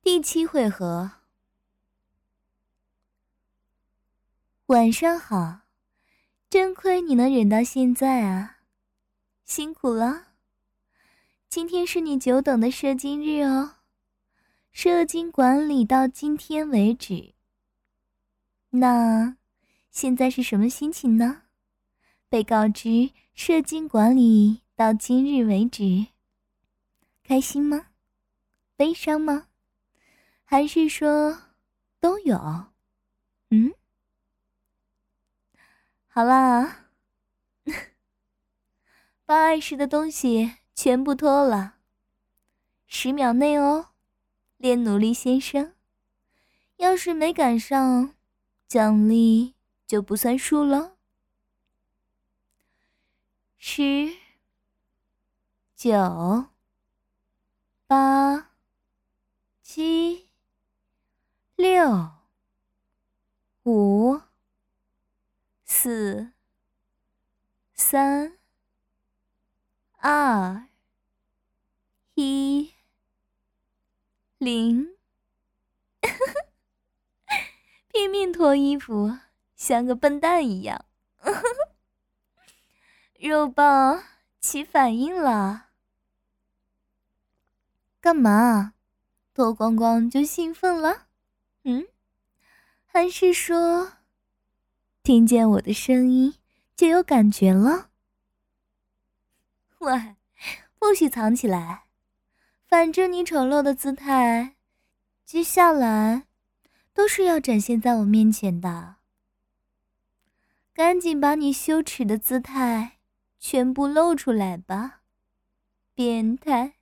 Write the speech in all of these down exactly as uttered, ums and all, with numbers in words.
第七回合。晚上好，真亏你能忍到现在啊，辛苦了。今天是你久等的射精日哦，射精管理到今天为止。那现在是什么心情呢？被告知射精管理到今日为止，开心吗？悲伤吗？还是说都有？嗯，好啦，把碍事的东西全部脱了，十秒内哦，练努力先生。要是没赶上，奖励就不算数了。十、九、八、七、六、五、四、三、二、一、零。拼命脱衣服，像个笨蛋一样。肉棒起反应了。干嘛？脱光光就兴奋了？嗯？还是说听见我的声音就有感觉了？喂，不许藏起来，反正你丑陋的姿态接下来都是要展现在我面前的。赶紧把你羞耻的姿态全部露出来吧，变态。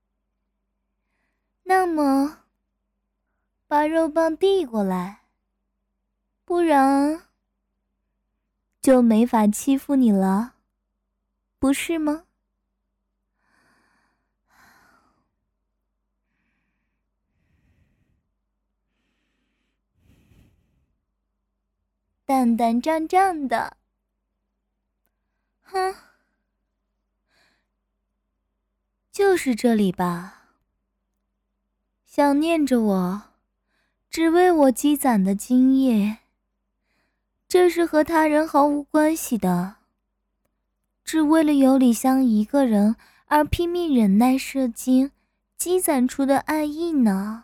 那么把肉棒递过来，不然就没法欺负你了，不是吗？淡淡胀胀的，哼，就是这里吧。想念着我，只为我积攒的精液，这是和他人毫无关系的，只为了有李香一个人而拼命忍耐射精积攒出的爱意呢。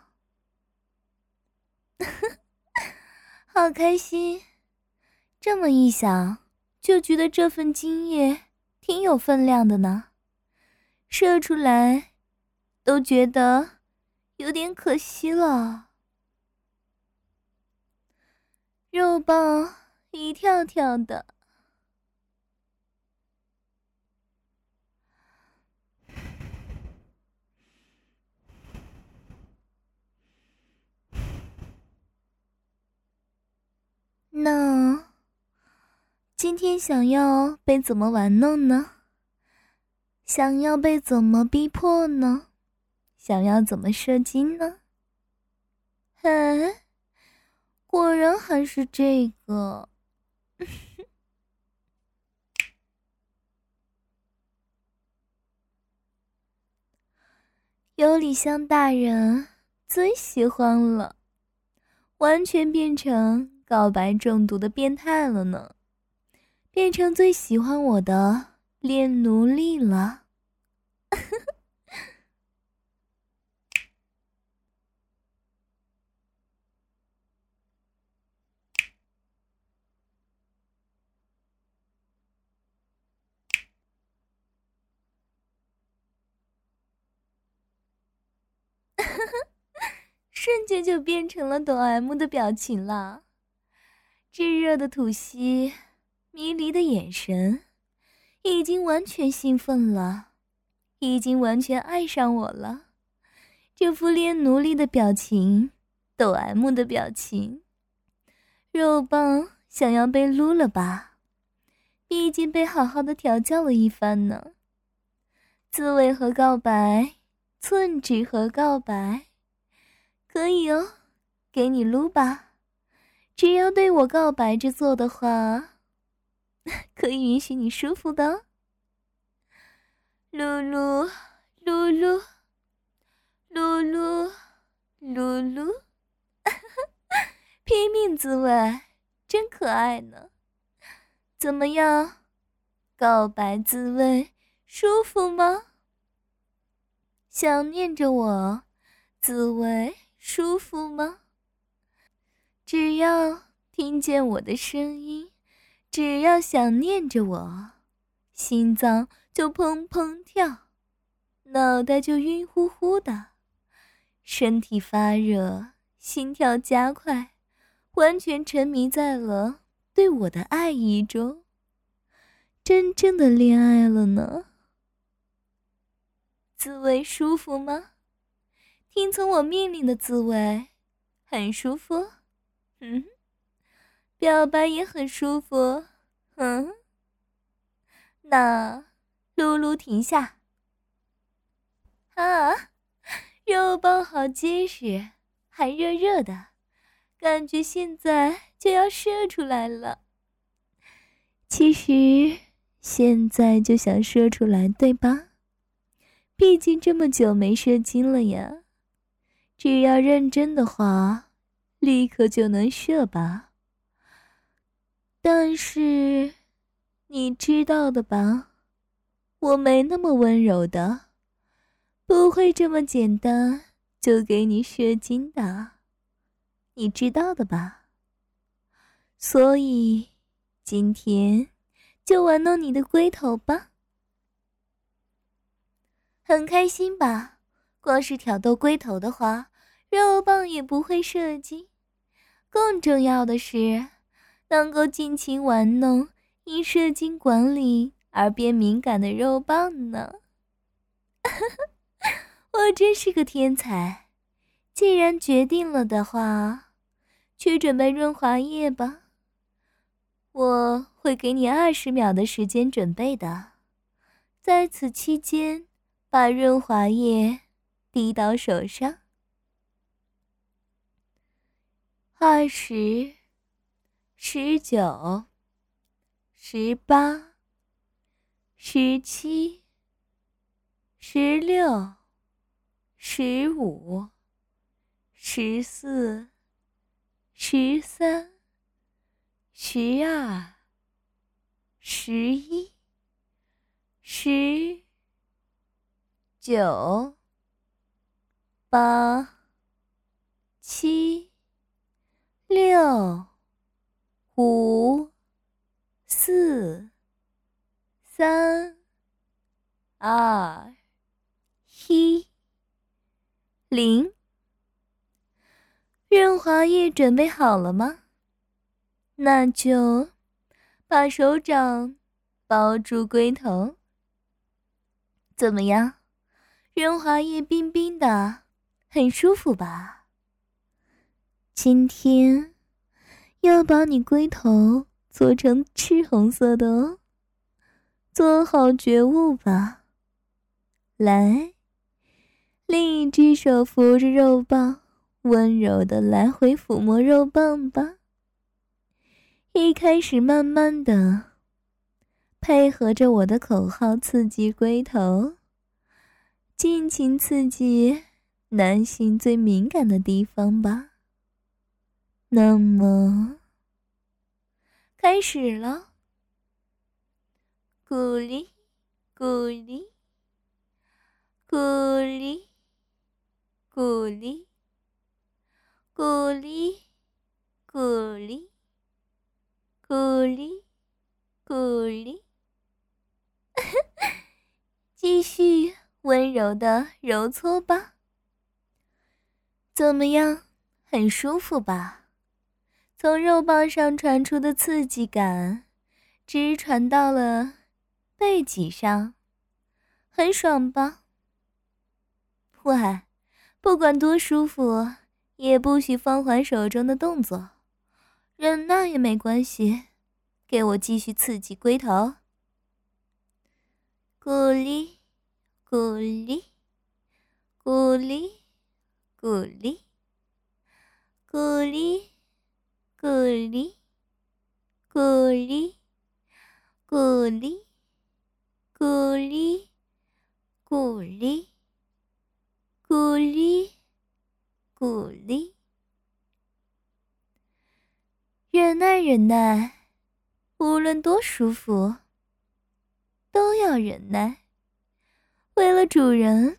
好开心，这么一想就觉得这份精液挺有分量的呢，射出来都觉得有点可惜了。肉棒一跳跳的，那今天想要被怎么玩弄呢？想要被怎么逼迫呢？想要怎么射精呢？哎，果然还是这个。有李香大人最喜欢了，完全变成告白中毒的变态了呢，变成最喜欢我的恋奴隶了。瞬间就变成了抖 M 的表情了，炙热的吐息，迷离的眼神，已经完全兴奋了，已经完全爱上我了。这副恋奴隶的表情，抖 M 的表情，肉棒想要被撸了吧？毕竟被好好的调教了一番呢。自慰和告白，寸指和告白，可以哦，给你撸吧。只要对我告白着做的话，可以允许你舒服的。噜噜噜噜噜噜噜滋味真可爱呢。怎么样，告白滋味舒服吗？想念着我，滋味舒服吗？只要听见我的声音，只要想念着我，心脏就砰砰跳，脑袋就晕乎乎的，身体发热，心跳加快，完全沉迷在了对我的爱意中，真正的恋爱了呢。滋味舒服吗？听从我命令的滋味很舒服。嗯，表白也很舒服。嗯，那噜噜停下。啊，肉棒好结实，还热热的，感觉现在就要射出来了。其实现在就想射出来，对吧？毕竟这么久没射精了呀，只要认真的话，立刻就能射吧。但是你知道的吧，我没那么温柔的，不会这么简单就给你射精的，你知道的吧？所以今天就玩弄你的龟头吧。很开心吧？光是挑逗龟头的话，肉棒也不会射精。更重要的是，能够尽情玩弄因射精管理而变敏感的肉棒呢。我真是个天才！既然决定了的话，去准备润滑液吧。我会给你二十秒的时间准备的，在此期间，把润滑液滴到手上。二十、十九、十八、十七、十六、十五、十四、十三、十二、十一、十九、八、七、六、五、四、三、二、一、零。润滑液准备好了吗？那就把手掌包住龟头。怎么样？润滑液冰冰的，很舒服吧？今天要把你龟头做成赤红色的哦，做好觉悟吧。来，另一只手扶着肉棒，温柔的来回抚摸肉棒吧。一开始慢慢的配合着我的口号刺激龟头，尽情刺激男性最敏感的地方吧。那么开始了。咕哩咕哩咕哩咕哩咕哩咕哩咕哩咕哩，继续温柔的揉搓吧。怎么样？很舒服吧？从肉棒上传出的刺激感直传到了背脊上，很爽吧？喂，不管多舒服，也不许放缓手中的动作，忍耐也没关系，给我继续刺激龟头。咕哩咕哩咕哩咕哩咕哩咕哩咕哩咕哩咕哩咕哩咕哩咕哩。 忍耐忍耐，无论多舒服，都要忍耐。为了主人，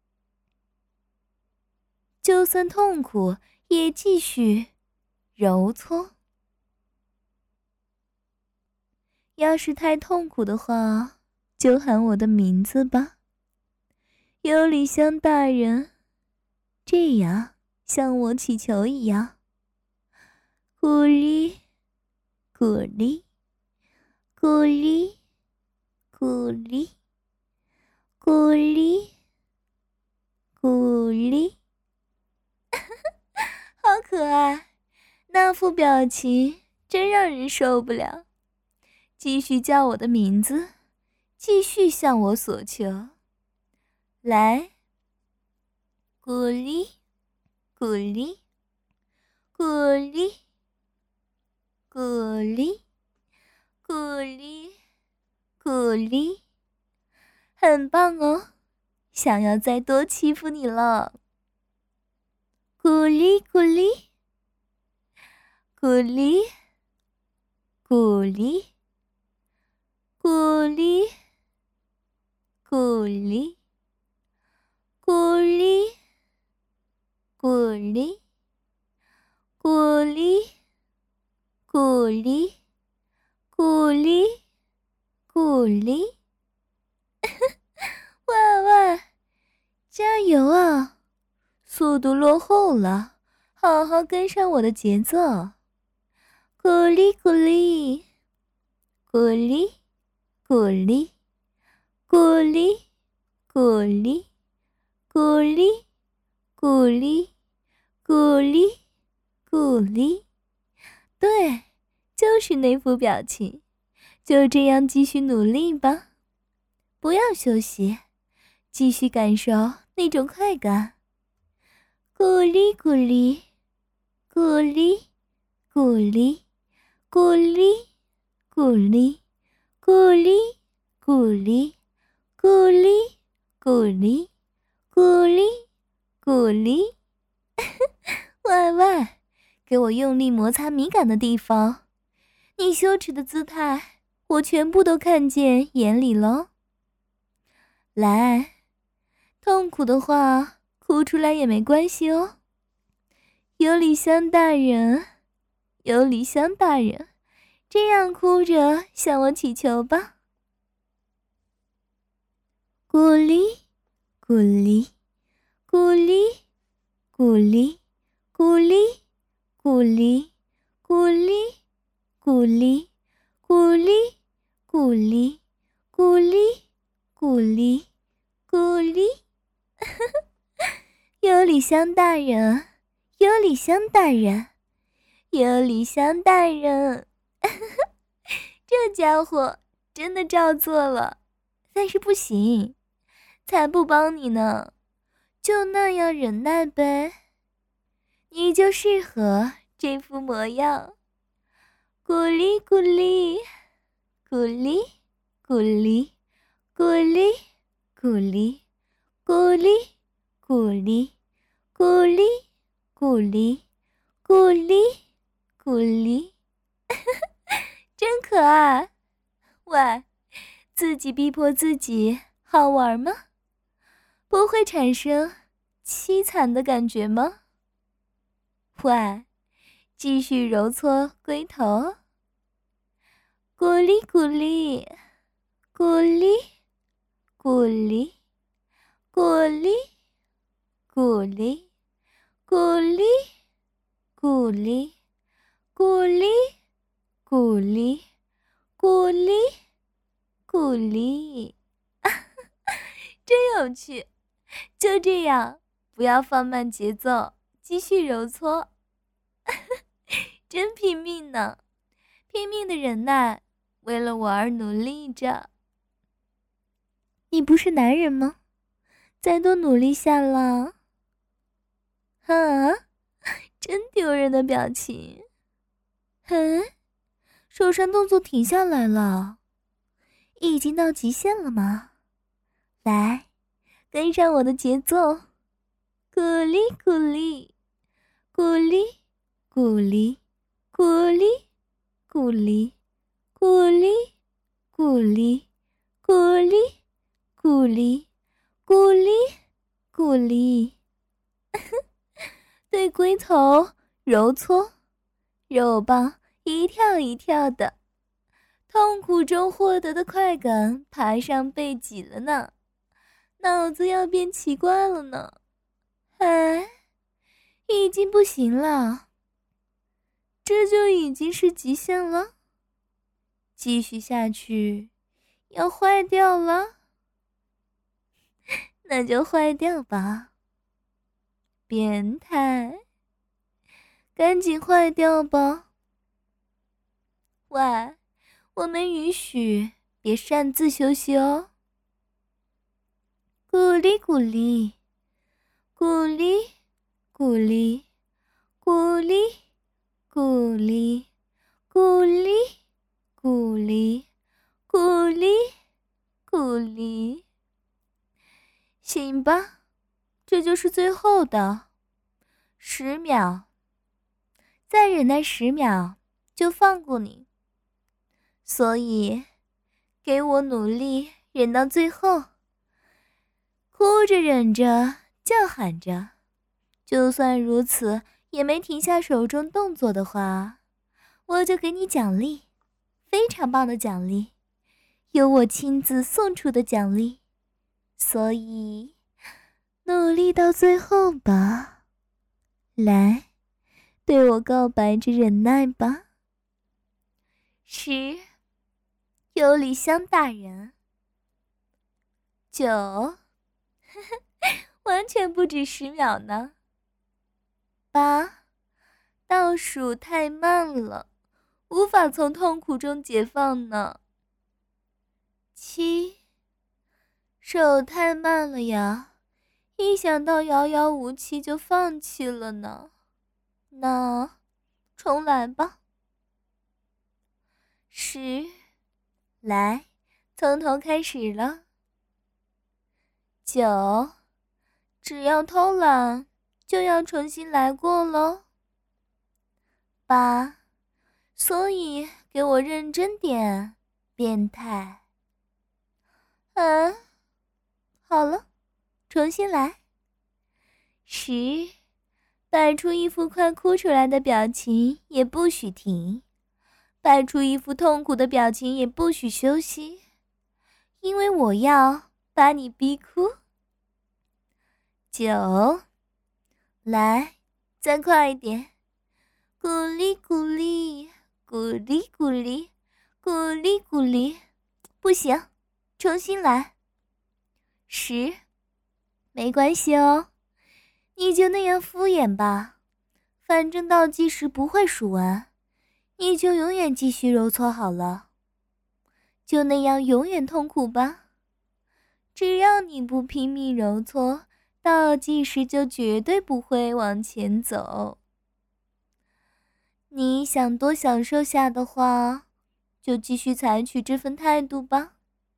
就算痛苦也继续揉搓。要是太痛苦的话，就喊我的名字吧，尤里香大人，这样像我祈求一样。鼓励，鼓励，鼓励，鼓励，鼓励，鼓励。好可爱，那副表情真让人受不了。继续叫我的名字，继续向我索求。来，鼓励，鼓励，鼓励，鼓励，鼓励，鼓励，很棒哦，想要再多欺负你了。鼓励，鼓励，鼓励，鼓励，鼓励，鼓励，鼓励，鼓励，鼓励，鼓励，鼓励，鼓励。哇哇，加油啊！速度落后了，好好跟上我的节奏。鼓励，鼓励，鼓励，鼓励，鼓励，鼓励，鼓励，鼓励，鼓励，鼓励。对，就是那副表情。就这样继续努力吧，不要休息，继续感受那种快感。鼓励，鼓励，鼓励，鼓励，鼓励，鼓励，鼓励，鼓励，鼓励，鼓励，鼓励，鼓励。喂喂，给我用力摩擦敏感的地方，你羞耻的姿态我全部都看见眼里了。来，痛苦的话哭出来也没关系哦。尤里香大人，尤里香大人，这样哭着向我祈求吧。鼓励，鼓励，鼓励，鼓励，鼓励，鼓励，鼓励，鼓励，鼓励，鼓励，鼓励，鼓励，鼓励。尤里香大人，尤里香大人，尤里香大人。这家伙真的照做了，但是不行，才不帮你呢，就那样忍耐呗，你就适合这副模样。鼓励，鼓励，鼓励，鼓励，鼓励，鼓励，鼓励，鼓励，鼓励，鼓励，鼓励，鼓励。真可爱。喂，自己逼迫自己好玩吗？不会产生凄惨的感觉吗？喂，继续揉搓龟头。鼓励，鼓励，鼓励，鼓励，鼓励，鼓励，鼓励，鼓励，鼓励，鼓励，鼓励，鼓励。真有趣，就这样，不要放慢节奏，继续揉搓。真拼命呢，拼命的忍耐，为了我而努力着。你不是男人吗？再多努力下了。啊，真丢人的表情。嗯，手上动作停下来了，已经到极限了吗？来，跟上我的节奏，鼓励，鼓励，鼓励，鼓励，鼓励， 咕哩，咕哩，咕哩，咕哩，咕哩，咕哩，咕哩。对龟头揉搓，肉棒一跳一跳的，痛苦中获得的快感爬上背脊了呢，脑子要变奇怪了呢。哎，已经不行了，这就已经是极限了，继续下去要坏掉了。那就坏掉吧，变态，赶紧坏掉吧。喂，我们允许，别擅自休息哦。咕哩咕哩，咕哩咕哩，咕哩咕哩，咕哩咕哩，咕哩咕哩。行吧，这就是最后的十秒，再忍耐十秒就放过你。所以给我努力忍到最后，哭着忍着叫喊着，就算如此也没停下手中动作的话，我就给你奖励，非常棒的奖励，由我亲自送出的奖励。所以努力到最后吧，来，对我告白着忍耐吧。十，尤里香大人。九，呵呵，完全不止十秒呢。八，倒数太慢了，无法从痛苦中解放呢。七，手太慢了呀，一想到遥遥无期就放弃了呢。那重来吧。十，来，从头开始了。九，只要偷懒就要重新来过咯。八，所以给我认真点，变态。嗯，好了，重新来。十，摆出一副快哭出来的表情，也不许停。摆出一副痛苦的表情，也不许休息，因为我要把你逼哭。九，来，再快一点，咕哩咕哩，咕哩咕哩，咕哩咕哩，不行，重新来。十，没关系哦，你就那样敷衍吧，反正倒计时不会数完。你就永远继续揉搓好了，就那样永远痛苦吧。只要你不拼命揉搓，倒计时就绝对不会往前走。你想多享受下的话，就继续采取这份态度吧。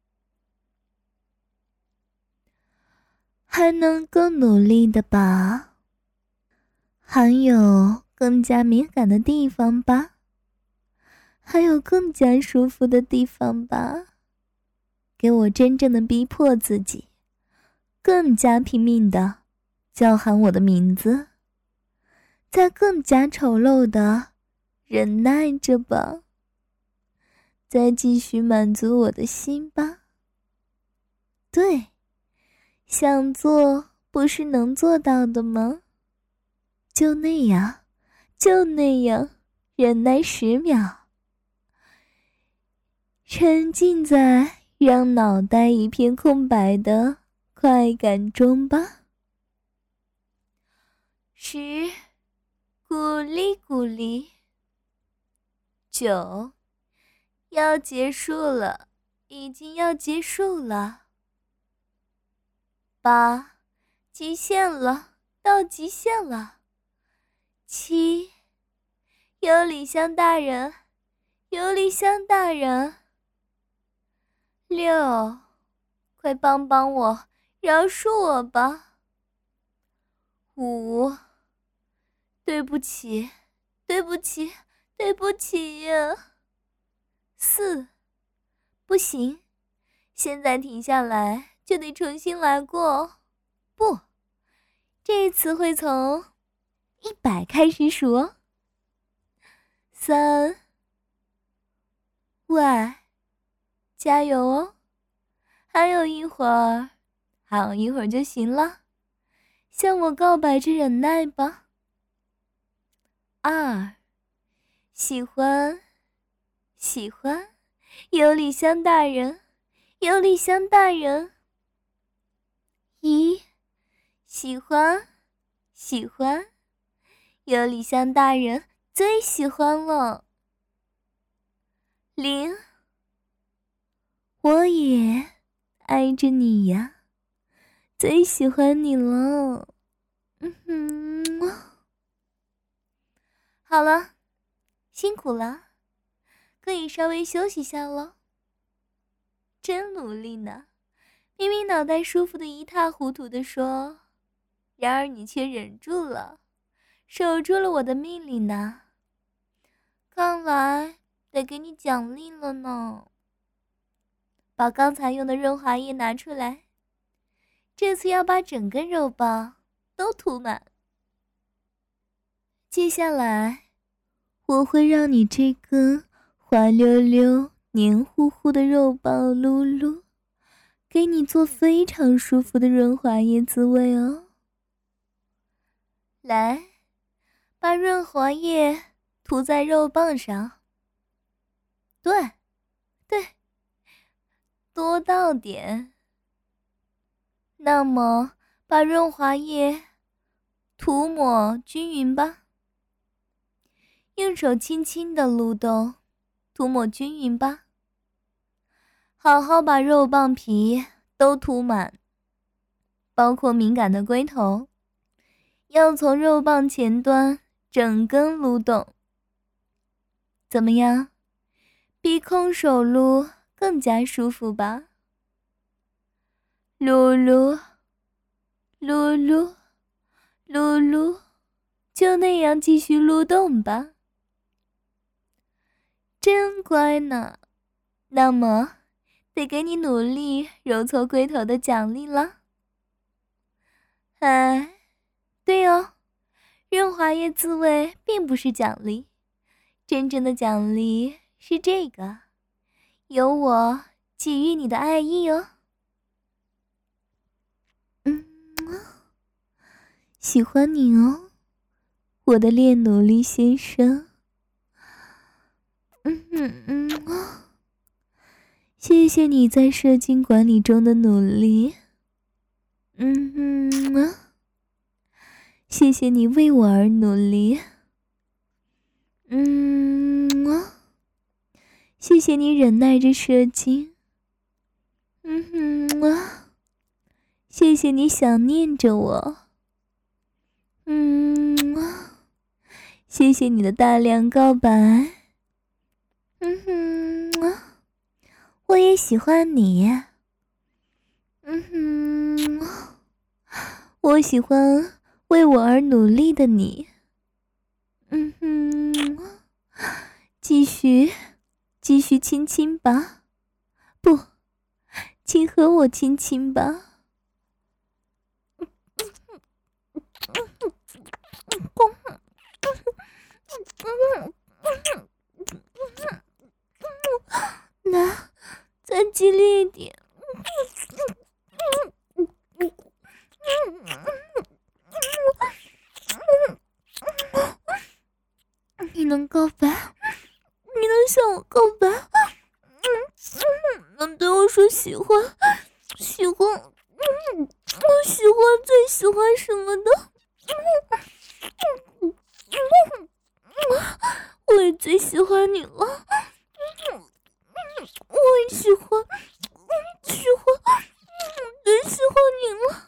还能更努力的吧？还有更加敏感的地方吧？还有更加舒服的地方吧，给我真正的逼迫自己，更加拼命的叫喊我的名字，再更加丑陋的忍耐着吧，再继续满足我的心吧。对，想做不是能做到的吗？就那样，就那样，忍耐十秒。沉浸在让脑袋一片空白的快感中吧。十，咕哩咕哩。九，要结束了，已经要结束了。八，极限了，到极限了。七，尤里香大人，尤里香大人。六，快帮帮我，饶恕我吧。五，对不起，对不起，对不起呀。 四，不行，现在停下来就得重新来过。不，这一次会从一百开始数哦。三，喂，加油哦，还有一会儿，还有一会儿就行了，向我告白着忍耐吧。二，喜欢，喜欢，有礼香大人，有礼香大人。一，喜欢，喜欢，有礼香大人最喜欢了。零，我也爱着你呀，最喜欢你了。嗯哼，好了，辛苦了，可以稍微休息下了。真努力呢，明明脑袋舒服的一塌糊涂地说，然而你却忍住了，守住了我的命令呢。看来得给你奖励了呢。把刚才用的润滑液拿出来，这次要把整根肉棒都涂满。接下来我会让你这根滑溜溜黏糊糊的肉棒噜噜给你做非常舒服的润滑液滋味哦。来，把润滑液涂在肉棒上。对，对，多倒点。那么，把润滑液涂抹均匀吧。用手轻轻地撸动，涂抹均匀吧。好好把肉棒皮都涂满，包括敏感的龟头，要从肉棒前端整根撸动。怎么样？比空手撸更加舒服吧？撸撸，撸撸，撸撸，就那样继续撸动吧。真乖呢，那么得给你努力揉搓龟头的奖励了。哎，对哦，润滑液滋味并不是奖励，真正的奖励是这个，有我给予你的爱意哦。嗯，喜欢你哦，我的练努力先生。嗯嗯嗯，谢谢你在射精管理中的努力。嗯嗯，谢谢你为我而努力。嗯，谢谢你忍耐着射精。嗯哼，谢谢你想念着我。嗯，谢谢你的大量告白。嗯哼，我也喜欢你。嗯哼，我喜欢为我而努力的你。嗯哼，继续，继续亲亲吧。不，请和我亲亲吧。来，再激烈一点。你能告白，你能向我告白，能对我说喜欢，喜欢，我喜欢，最喜欢什么的？我也最喜欢你了，我也喜欢，喜欢，最喜欢你了。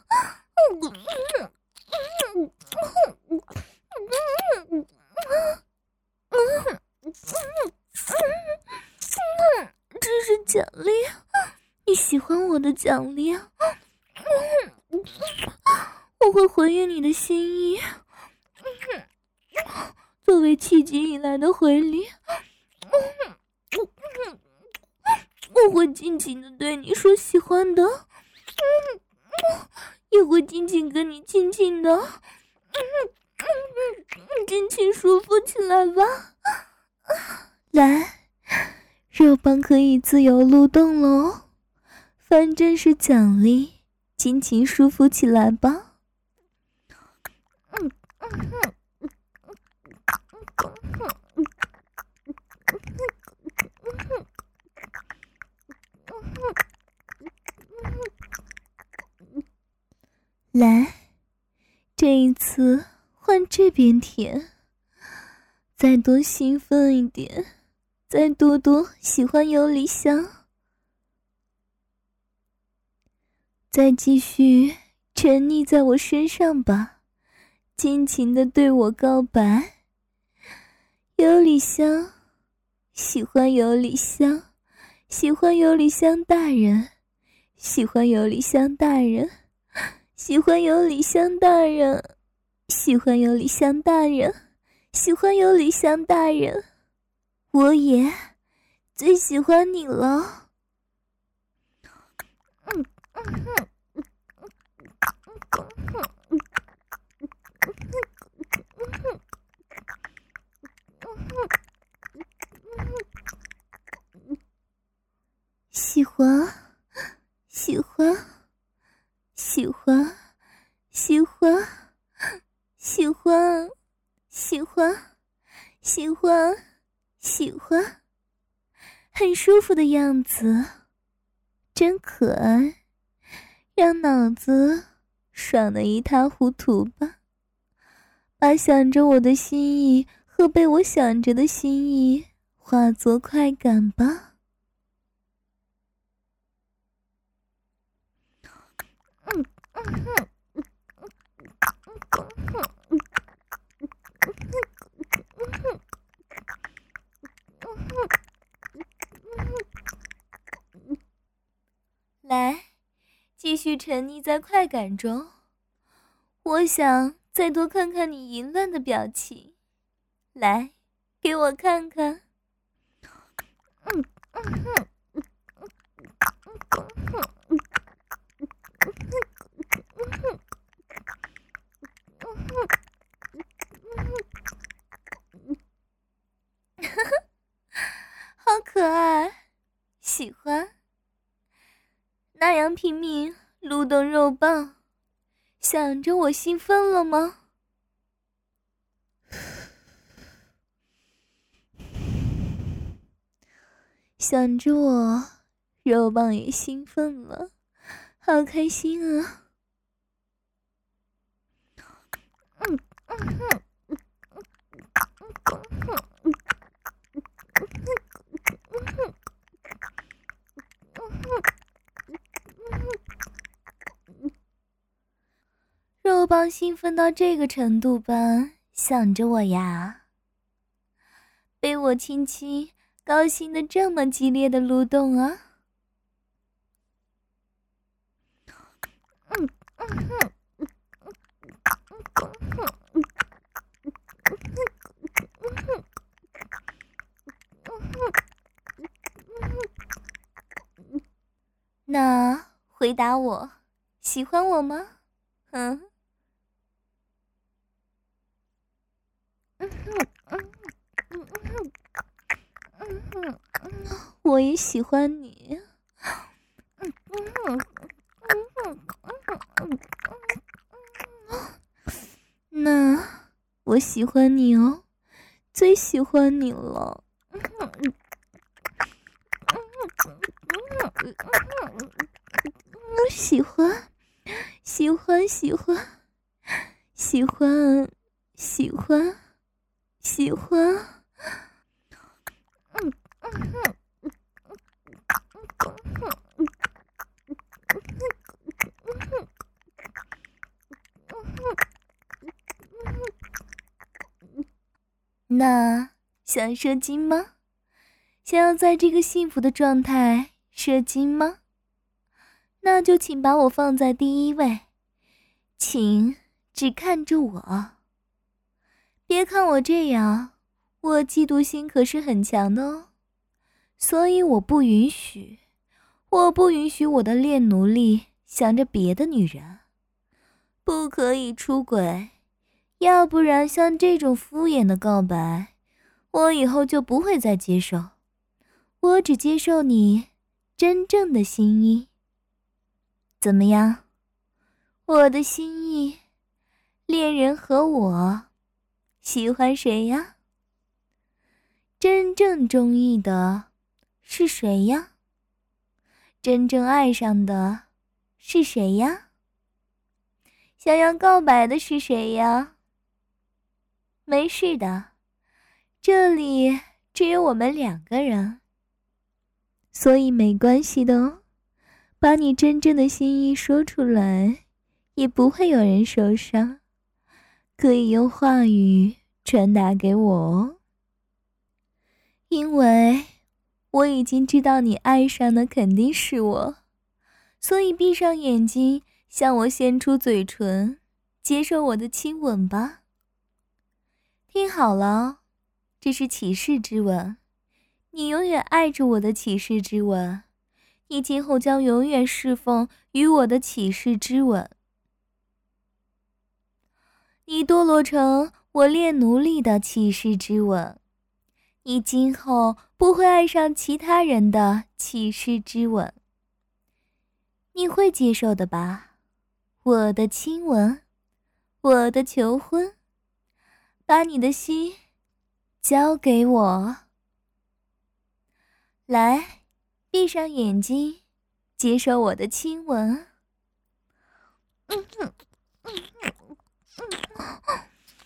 这是奖励，你喜欢我的奖励，我会回应你的心意，作为迄今以来的回礼。 我会尽情的对你说喜欢的，嗯，也会尽情跟你亲亲的，嗯，尽情舒服起来吧。来，肉棒可以自由蠕动喽，反正是奖励，尽情舒服起来吧。嗯嗯来，这一次换这边舔，再多兴奋一点，再多多喜欢有理想，再继续沉溺在我身上吧，尽情地对我告白。有理香，喜欢有理香，喜欢有理香大人，喜欢有理香大人，喜欢有理香大人，喜欢有理香大人，喜欢有理香大人，我也最喜欢你了。嗯嗯嗯喜欢，喜欢，喜欢，喜欢，喜欢，喜欢，喜欢，喜欢，很舒服的样子，真可爱，让脑子爽得一塌糊涂吧。把想着我的心意和被我想着的心意化作快感吧。嗯嗯来，继续沉溺在快感中。我想再多看看你淫乱的表情，来，给我看看。嗯嗯好可爱，喜欢。那样拼命撸动肉棒，想着我兴奋了吗？想着我，肉棒也兴奋了，好开心啊！嗯嗯肉棒兴奋到这个程度吧，想着我呀，被我亲亲，高兴的这么激烈的蠕动啊！嗯嗯那回答我，喜欢我吗？嗯。我也喜欢你。那我喜欢你哦，最喜欢你了。喜欢，喜欢，喜欢，喜欢，喜欢，喜欢。嗯嗯那想射精吗？想要在这个幸福的状态射精吗？那就请把我放在第一位，请只看着我。别看我这样，我嫉妒心可是很强的哦，所以我不允许我不允许我的恋奴隶想着别的女人，不可以出轨，要不然像这种敷衍的告白，我以后就不会再接受。我只接受你真正的心意。怎么样？我的心意，恋人和我，喜欢谁呀？真正中意的是谁呀？真正爱上的是谁呀？想要告白的是谁呀？没事的，这里只有我们两个人，所以没关系的哦。把你真正的心意说出来，也不会有人受伤，可以用话语传达给我哦。因为我已经知道你爱上的肯定是我，所以闭上眼睛，向我献出嘴唇，接受我的亲吻吧。听好了哦，这是起誓之吻，你永远爱着我的起誓之吻，你今后将永远侍奉于我的起誓之吻。你堕落成我恋奴隶的起誓之吻，你今后不会爱上其他人的起誓之吻。你会接受的吧？我的亲吻，我的求婚，把你的心交给我。来，闭上眼睛，接受我的亲吻。嗯哼，嗯哼，嗯哼，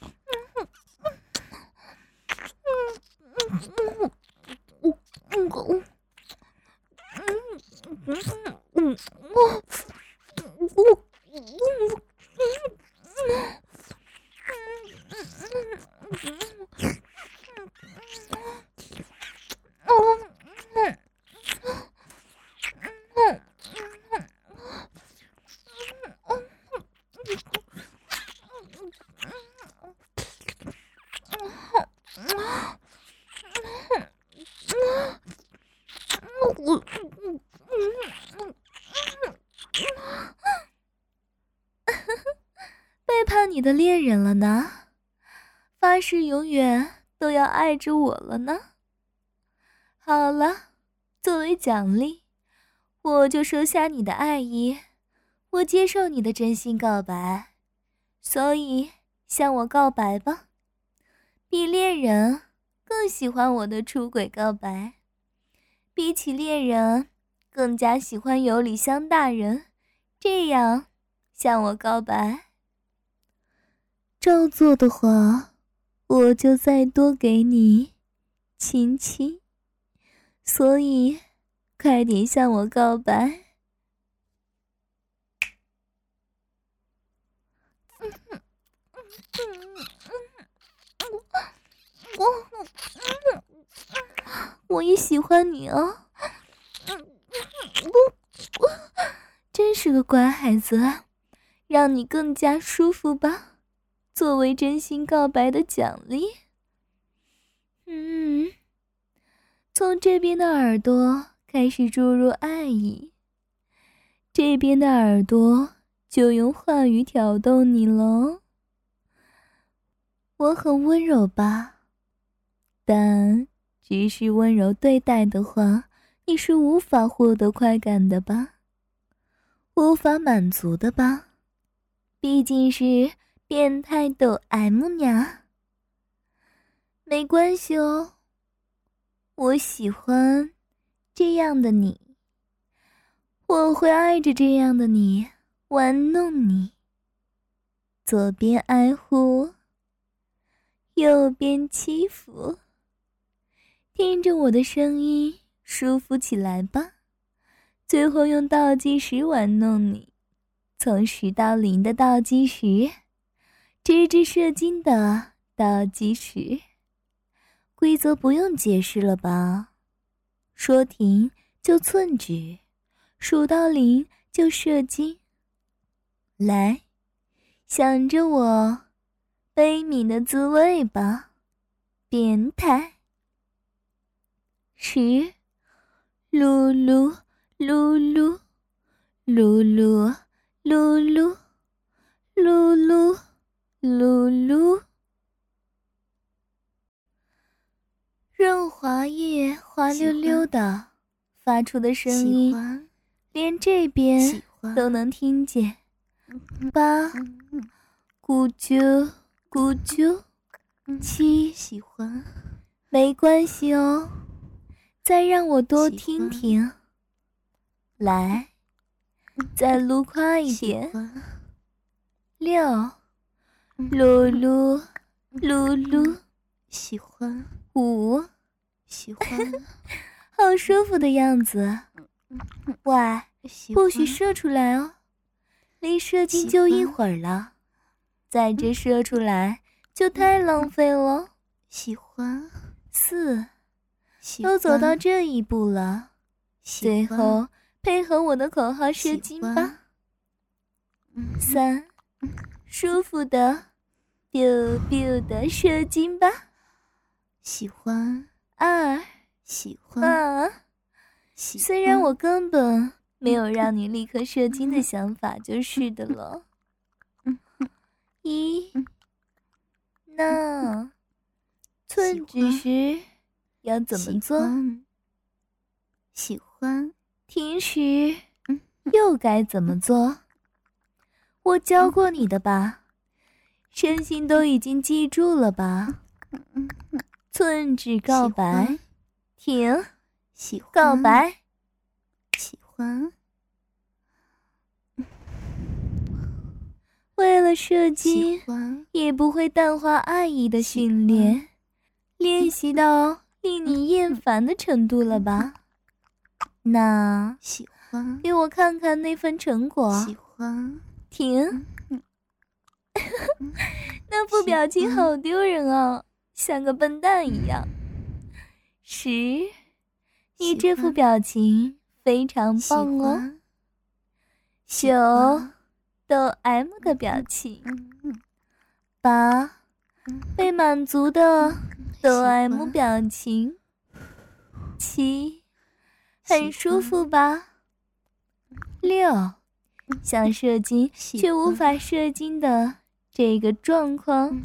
背叛你的恋人了呢？发誓永远都要爱着我了呢？好了，作为奖励，我就收下你的爱意，我接受你的真心告白，所以向我告白吧。比恋人更喜欢我的出轨告白，比起恋人更加喜欢有李香大人这样向我告白。照做的话，我就再多给你亲亲，所以快点向我告白。我也喜欢你哦，真是个乖孩子啊，让你更加舒服吧，作为真心告白的奖励。嗯，从这边的耳朵开始注入爱意，这边的耳朵就用话语挑逗你喽。我很温柔吧，但只是温柔对待的话，你是无法获得快感的吧，无法满足的吧，毕竟是变态抖 M 呀。没关系哦，我喜欢这样的你，我会爱着这样的你，玩弄你，左边爱护，右边欺负，听着我的声音舒服起来吧，最后用倒计时玩弄你，从十到零的倒计时，直至射精的倒计时。规则不用解释了吧？说停就寸止，数到零就射精。来，想着我悲悯的滋味吧，变态。十，噜噜噜噜，噜噜，噜噜，噜噜，噜噜。润滑液滑溜溜的发出的声音，连这边都能听见。八，咕啾咕啾。七， 喜欢， 没关系哦，再让我多听听。来，再撸快一点。六，噜噜噜噜。 喜欢， 五， 喜欢， 好舒服的样子。喂，不许射出来哦，离射精就一会儿了，再这射出来就太浪费了。 喜欢， 四，都走到这一步了，最后配合我的口号射精吧。三，舒服的 biu biu 的射精吧。 喜欢， 二， 喜欢， 啊，虽然我根本没有让你立刻射精的想法就是的了。一，那寸指时要怎么做？ 喜欢， 停时又该怎么做？我教过你的吧，身心都已经记住了吧？寸指告白，停， 喜欢， 告白， 喜欢。 为了射精，也不会淡化爱意的训练，练习到令你厌烦的程度了吧？那喜欢， 给我看看那份成果。 喜欢， 停。那副表情好丢人啊，像个笨蛋一样。十，你这副表情非常棒哦。九，抖 M 的表情。八，被满足的抖 M 表情。七，很舒服吧？六，想射精却无法射精的这个状况。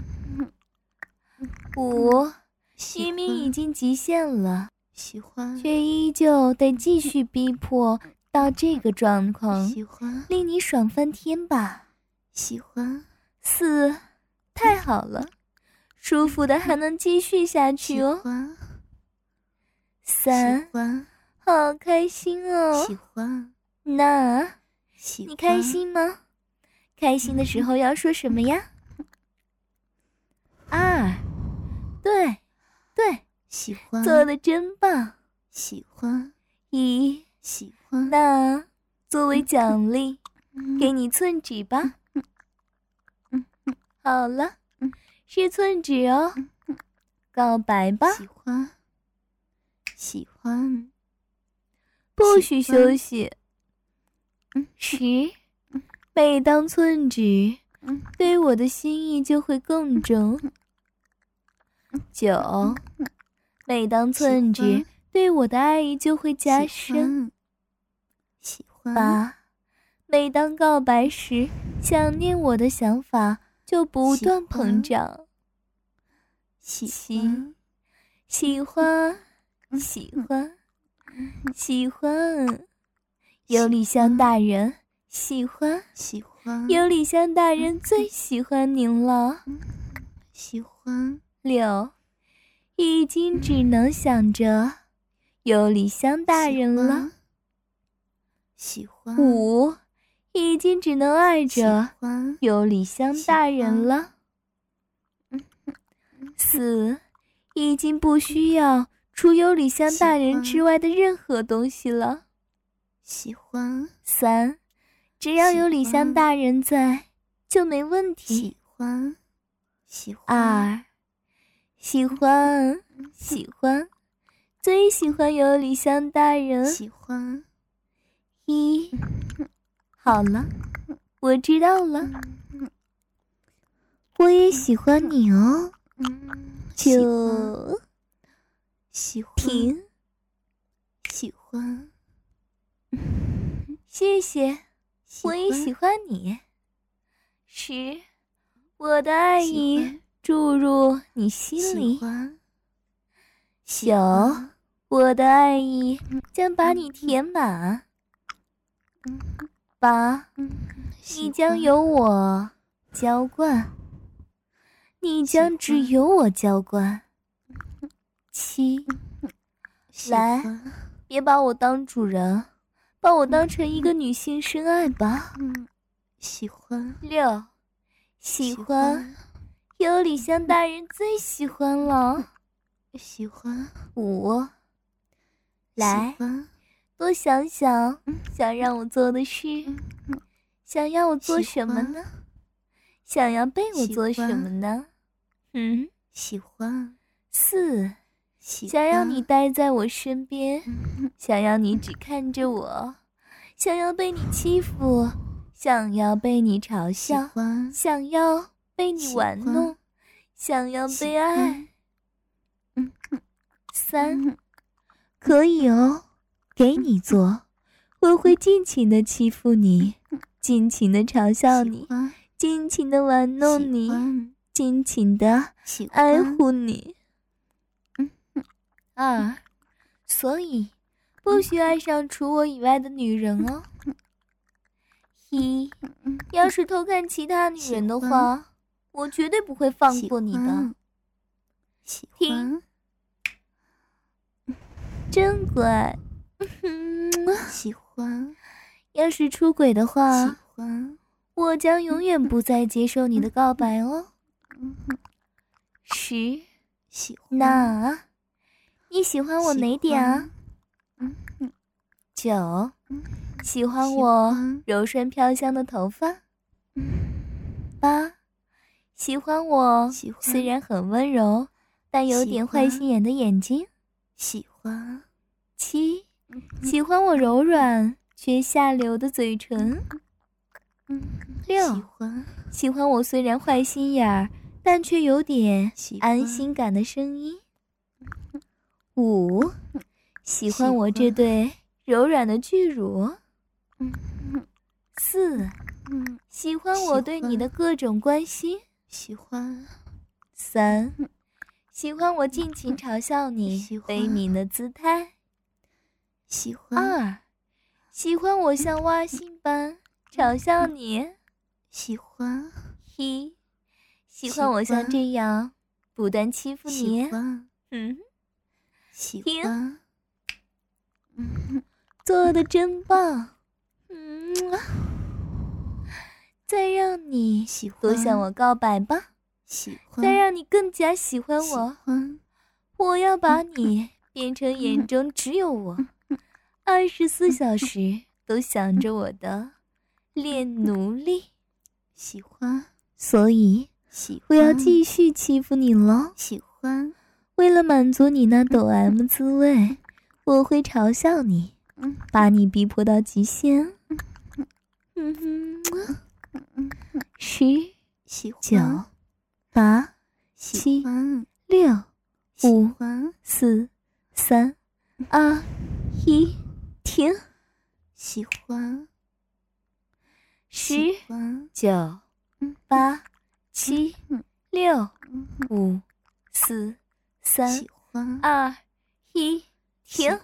五，明明已经极限了， 喜欢， 却依旧得继续逼迫到这个状况， 喜欢， 令你爽翻天吧？ 喜欢。 四，太好了，舒服的还能继续下去哦。三，好开心哦。 喜欢。 那你开心吗？开心的时候要说什么呀？二，对对， 喜欢， 做的真棒。 喜欢， 一， 喜欢。 那作为奖励，给你寸指吧。好了，是寸指哦，告白吧。 喜欢，喜欢， 不许休息。十，每当寸指，对我的心意就会更重。九，每当寸指，对我的爱意就会加深。 喜欢。 八，每当告白时，想念我的想法就不断膨胀。 七， 喜欢，喜欢，喜欢。有礼香大人，喜欢， 喜欢。 有礼香大人最喜欢您了。 喜欢。 六，已经只能想着有礼香大人了。 喜欢。 五，已经只能爱着有礼香大人了。四，已经不需要除有礼香大人之外的任何东西了。 喜欢。 三，只要有礼香大人在就没问题。 喜欢，喜欢。 二，喜欢，喜欢，最喜欢有礼香大人。 喜欢。 一，好了，我知道了，我也喜欢你哦。就喜欢， 停， 喜欢。 谢谢，我也喜欢你。十，我的爱意注入你心里。九，我的爱意将把你填满。八，你将由我浇灌，你将只由我浇灌。七，来，别把我当主人，把我当成一个女性深爱吧。 喜欢。 六，喜欢，尤里香大人最喜欢了。 喜欢。 五，来，多想想想让我做的事。想要我做什么呢？想要被我做什么呢？嗯， 喜欢。 四，想要你待在我身边，想要你只看着我，想要被你欺负，想要被你嘲笑，想要被你玩弄，想要被爱。三，可以哦，给你做，我会尽情的欺负你，尽情的嘲笑你，尽情的玩弄你，尽情的爱护你。二，所以不许爱上除我以外的女人哦。一，要是偷看其他女人的话，我绝对不会放过你的。听，真乖。 喜欢。 要是出轨的话， 喜欢， 我将永远不再接受你的告白哦。十， 喜欢。 那你喜欢我哪点啊？九，喜欢我柔顺飘香的头发。八，喜欢我虽然很温柔，但有点坏心眼的眼睛。 喜欢。 七，喜欢我柔软却下流的嘴唇。六， 喜欢。 喜欢我虽然坏心眼儿，但却有点安心感的声音。五，喜欢我这对柔软的巨乳。四，喜欢我对你的各种关心。 喜欢。 三，喜欢我尽情嘲笑你悲悯的姿态。 喜欢。 二，喜欢我像挖心般嘲笑你。 喜欢。 一，喜欢我像这样不断欺负你。 喜欢。 嗯， 喜欢。 嗯，做得真棒。嗯，再让你多向我告白吧。 喜欢。 再让你更加喜欢我。我要把你变成眼中只有我，二十四小时都想着我的恋奴隶。 喜欢。 所以我要继续欺负你咯。 喜欢。 为了满足你那抖 M 滋味，我会嘲笑你，把你逼迫到极限。嗯哼，十，九，八，七，六，五，四，三，二，一，停。 喜欢。 十，九，八，七，六，五，四，三，二，一，停。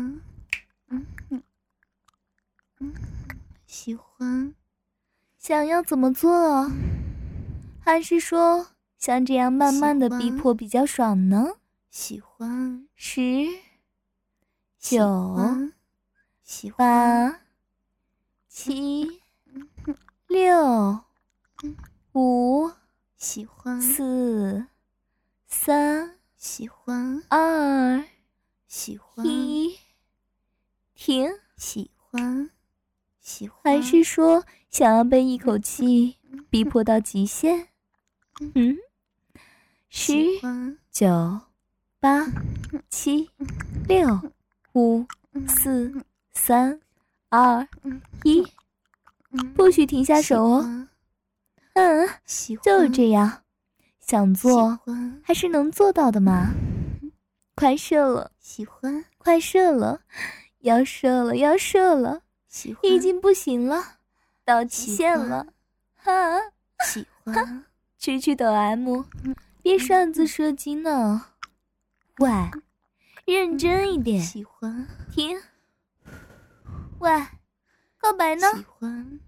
喜欢。 想要怎么做？还是说像这样慢慢的逼迫比较爽呢？ 喜欢。 十，九，八，七，六，五，四，三， 喜欢。 二， 喜欢。 一，停。 喜欢。喜欢。 还是说想要被一口气逼迫到极限？嗯，十，九，八，七，六，五，四，三，二，一，不许停下手哦。嗯，就这样，想做还是能做到的嘛。快射了， 喜欢。 快射了，要射了，要射了。 喜欢， 已经不行了，到极限了。哈， 喜欢， 区区抖 M， 别擅自射精呢。喂，认真一点。 喜欢， 停。喂，告白呢？ 喜欢，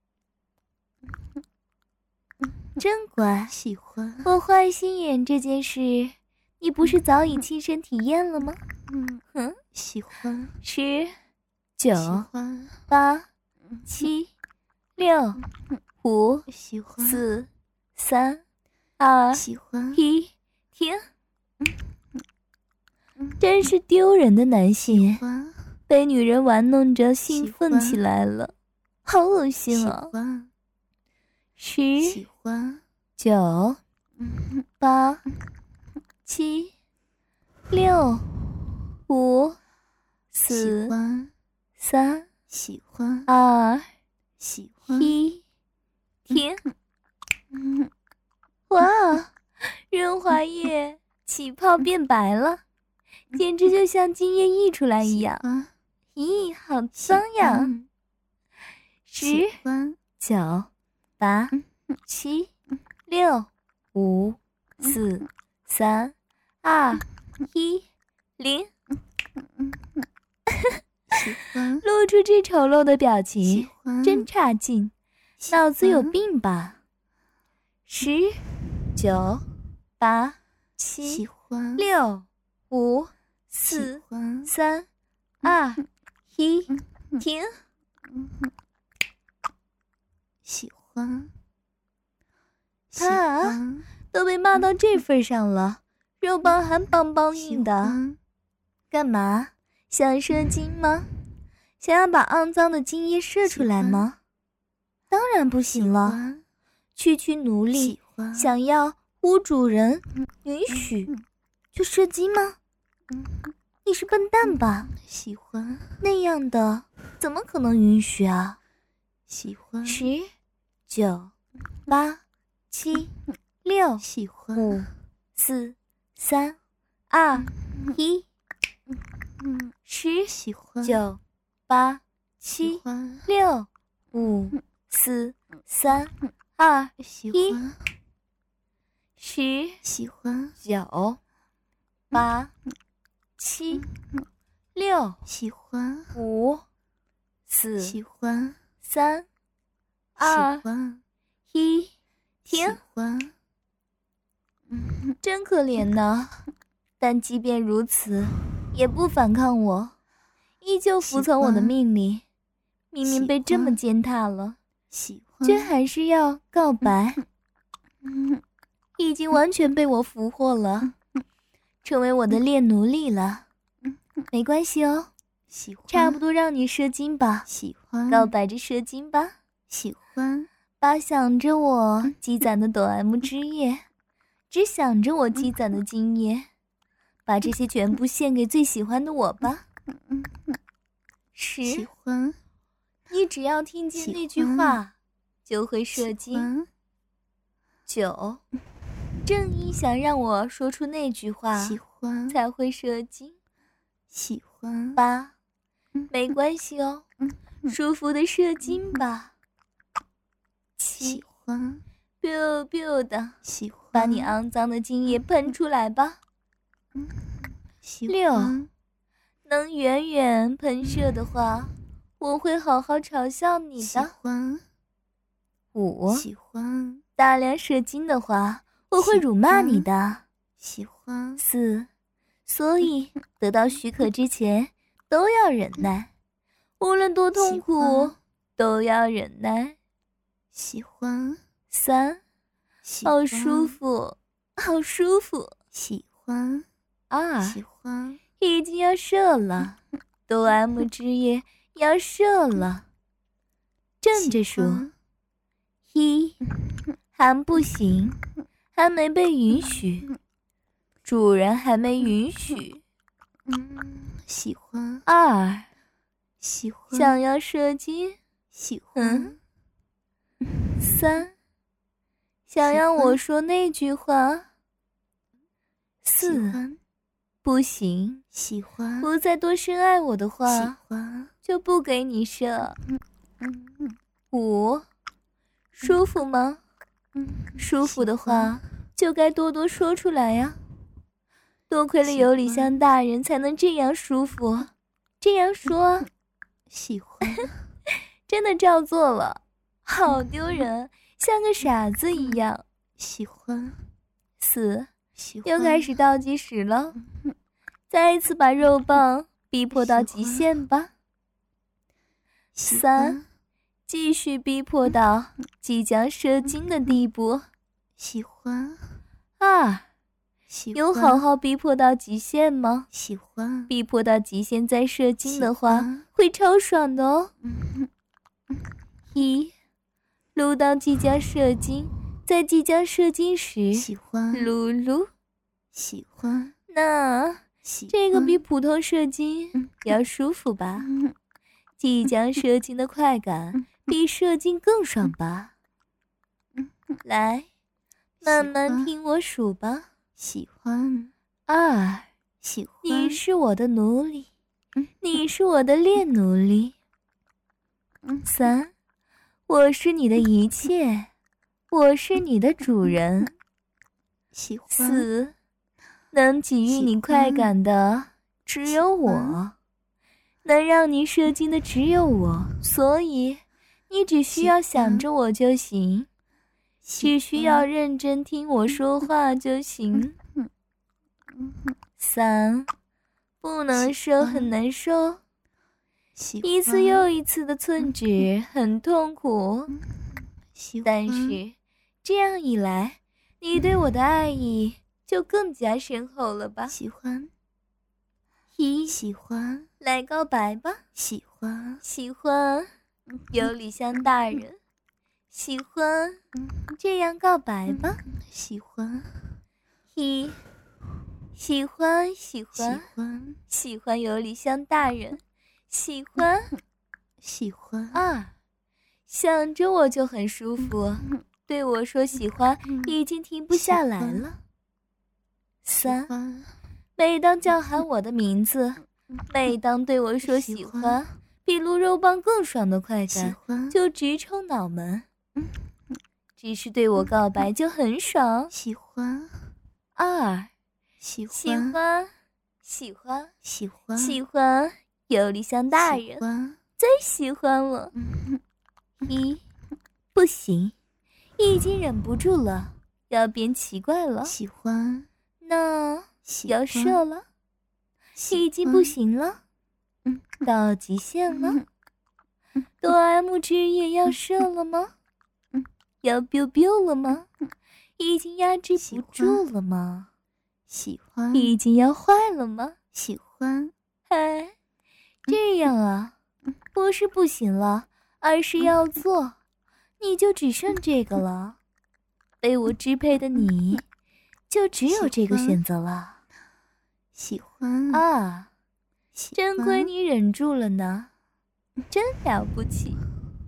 真乖。 喜欢， 我坏心眼这件事，你不是早已亲身体验了吗？ 嗯哼， 喜欢， 十、九、 喜欢， 八、七、六、五、 喜欢， 四、三、二、 喜欢， 一，停！真是丢人的男性， 喜欢， 被女人玩弄着兴奋喜欢起来了，好恶心喜啊！ 欢， 十、 喜欢， 九、八、七、六、五、 喜四、 欢， 三、 喜欢， 二、 喜欢， 一，停！ 嗯哇，润滑液起泡变白了，简直就像精液溢出来一样。咦，好脏呀！十、九、八、七、六、五、四、三、二、一，零。露出这丑陋的表情，真差劲，脑子有病吧？十、九、八、七、六、五、四、三、二、一，停！ 喜欢， 他啊，都被骂到这份上了，肉棒还梆梆硬的，干嘛？想射精吗？想要把肮脏的精液射出来吗？当然不行了，区区奴隶想要无主人允许就射精吗？你是笨蛋吧？ 喜欢那样的怎么可能允许啊？ 喜欢十、九、八、七、六、 喜欢五、四、三、二、一。十、 喜欢九、八、七、六、五、四、三、二、一。十、 喜欢九、八、七、六、 喜欢五、四、 喜欢三、 喜二、 欢一，停！ 喜欢真可怜呢，但即便如此，也不反抗我，依旧服从我的命令。明明被这么践踏了， 喜欢却还是要告白。已经完全被我俘获了，成为我的恋奴隶了。没关系哦， 喜欢差不多让你射精吧， 喜欢告白着射精吧， 喜欢把想着我积攒的抖 M 之液，只想着我积攒的精液，把这些全部献给最喜欢的我吧。 喜十， 欢你只要听见那句话，就会射精。九，正因想让我说出那句话， 喜欢才会射精。 喜欢八，没关系哦，舒服的射精吧。七， biu biu 的， 喜欢把你肮脏的精液喷出来吧。六，能远远喷射的话，我会好好嘲笑你的。五， 喜欢大量射精的话，我会辱骂你的。 喜欢四，所以得到许可之前都要忍耐，无论多痛苦都要忍耐。 喜欢三，好舒服，好舒服。 喜欢二， 喜欢已经要射了，抖 M 之夜要射了。正着数，一，还不行，还没被允许，主人还没允许。 喜欢二， 喜欢想要射精。 喜欢三，想让我说那句话。四，不行， 喜欢不再多深爱我的话， 就不给你射。五，舒服吗？舒服的话就该多多说出来呀。多亏了有李香大人才能这样舒服，这样说。 喜欢。 真的照做了，好丢人，像个傻子一样。 喜欢。 四， 喜欢。 又开始倒计时了，再一次把肉棒逼迫到极限吧。三，继续逼迫到即将射精的地步。 喜欢。 二， 喜欢。 有好好逼迫到极限吗？ 喜欢。 逼迫到极限再射精的话，会超爽的哦。一，撸到即将射精，在即将射精时， 喜欢。 撸撸。 喜欢。 那这个比普通射精要舒服吧？即将射精的快感比射精更爽吧？来，慢慢听我数吧。 喜欢。 二， 喜欢。 你是我的奴隶，你是我的恋奴隶。三，我是你的一切，我是你的主人。 喜欢。 四，能给予你快感的只有我，能让你射精的只有我，所以你只需要想着我就行，只需要认真听我说话就行。三，不能射很难受，一次又一次的寸指很痛苦，但是这样一来，你对我的爱意就更加深厚了吧？ 喜欢。 一， 喜欢。 来告白吧。 喜欢。 喜欢，有李香大人。喜欢，这样告白吧。 喜欢。 一，喜欢喜欢喜欢。 喜欢有李香大人。喜欢。 喜欢。 二，想着我就很舒服，对我说喜欢已经停不下来了。三，每当叫喊我的名字，每当对我说喜欢，比撸肉棒更爽的快感就直冲脑门，只是对我告白就很爽。 喜欢。 二， 喜欢。 喜欢喜欢喜欢。 喜欢有李香大人，最喜欢了。一，不行，已经忍不住了，要变奇怪了。 喜欢。 那要射了，已经不行了，到极限了。哆 M 之夜要射了吗？要 biu biu 了吗？已经压制不住了吗？ 喜欢。 已经要坏了吗？ 喜欢。 哎，这样啊，不是不行了，而是要做，你就只剩这个了。被我支配的你，就只有这个选择了。 喜欢。 啊，真亏你忍住了呢，真了不起。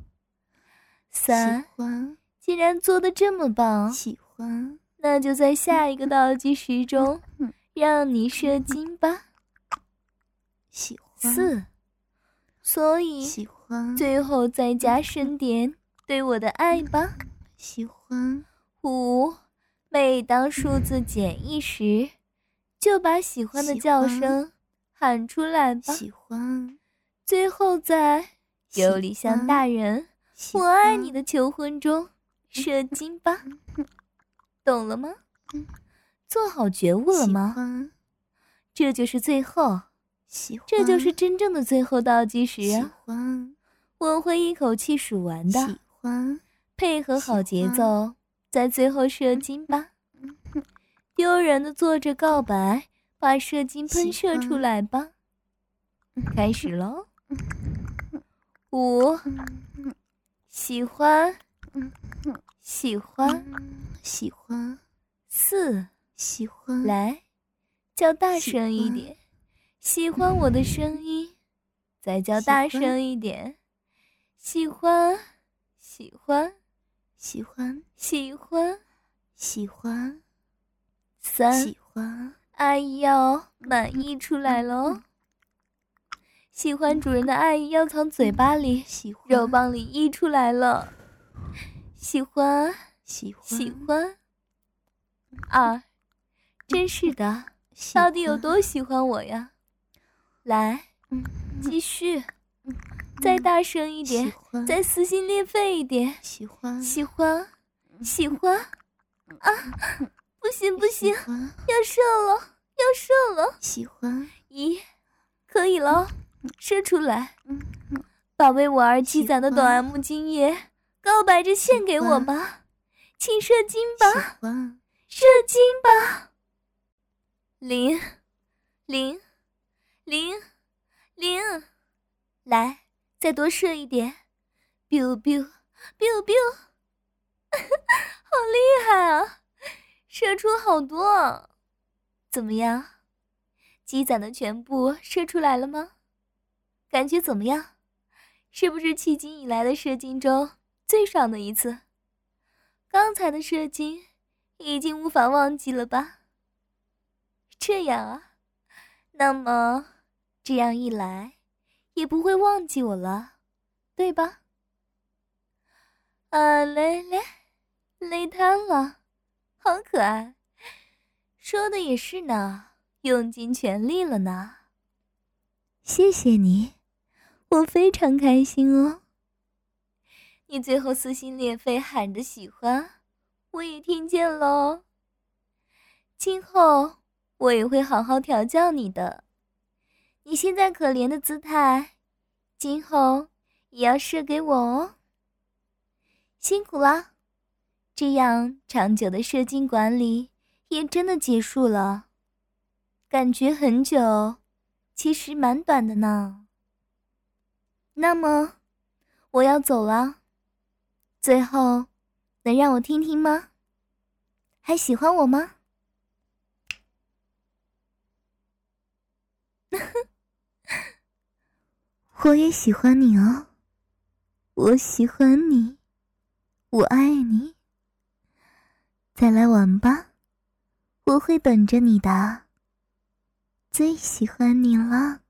三，既然做得这么棒， 喜欢， 那就在下一个倒计时中让你射精吧。 喜欢。 四，所以喜欢， 最后再加深点对我的爱吧。 喜欢。 五，每当数字减一时，就把喜欢的叫声喊出来吧。 喜欢。 最后在有理想大人我爱你的求婚中射精吧。懂了吗？做好觉悟了吗？这就是最后，这就是真正的最后倒计时啊！我会一口气数完的， 喜欢， 配合好节奏，在最后射精吧。丢人的坐着告白，把射精喷射出来吧。开始咯。五，喜欢，喜欢， 喜欢。 四， 喜欢。 来，叫大声一点，喜欢我的声音，再叫大声一点，喜欢，喜欢， 喜欢， 喜欢， 喜欢。 三， 喜欢。 爱要满溢出来了哦。 喜欢主人的爱意要从嘴巴里、 喜欢肉棒里溢出来了。喜欢， 喜欢喜欢。二，真是的，到底有多喜欢我呀？来，继续，再大声一点，再撕心裂肺一点。 喜欢， 喜欢，喜欢。啊，不行不行，要射了，要射了。 喜欢， 咦，可以了，射出来。把为我而积攒的短 M 精液告白着献给我吧，请射精吧，射精吧。零，零，零，零，来，再多射一点。biu biu biu biu， 好厉害啊！射出好多，怎么样？积攒的全部射出来了吗？感觉怎么样？是不是迄今以来的射精中最爽的一次？刚才的射精已经无法忘记了吧？这样啊，那么这样一来也不会忘记我了，对吧？啊嘞嘞，累瘫了，好可爱。说的也是呢，用尽全力了呢。谢谢你，我非常开心哦。你最后撕心裂肺喊着喜欢，我也听见了。今后我也会好好调教你的。你现在可怜的姿态，今后也要射给我哦。辛苦啦，这样长久的射精管理也真的结束了。感觉很久，其实蛮短的呢。那么，我要走了。最后，能让我听听吗？还喜欢我吗？ 我也喜欢你哦，我喜欢你，我爱你。再来玩吧，我会等着你的。最喜欢你了。